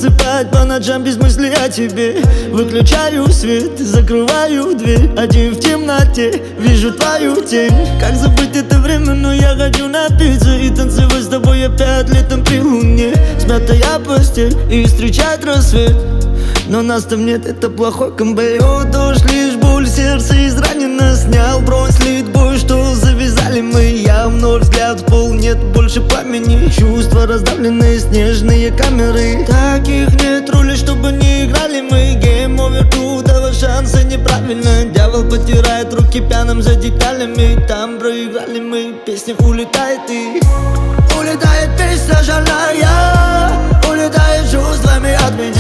засыпать по ночам без мысли о тебе. Выключаю свет, закрываю дверь, один в темноте вижу твою тень. Как забыть это время, но я хочу напиться и танцевать с тобой опять летом при луне. Смятая постель и встречать рассвет, но нас там нет, это плохой камбэк. Дождь, лишь боль, сердце изранено. Снял бронь, слит бой, что завязали мы. Я вновь взгляд в пол, нет больше пламени. Чувства раздавленные, снежные камеры. Таких нет роли, чтобы не играли мы. Game over, крутого шанса неправильно. Дьявол потирает руки пьяным за деталями. Там проиграли мы, песня улетает и улетает песня шальная. Улетает чувствами от меня.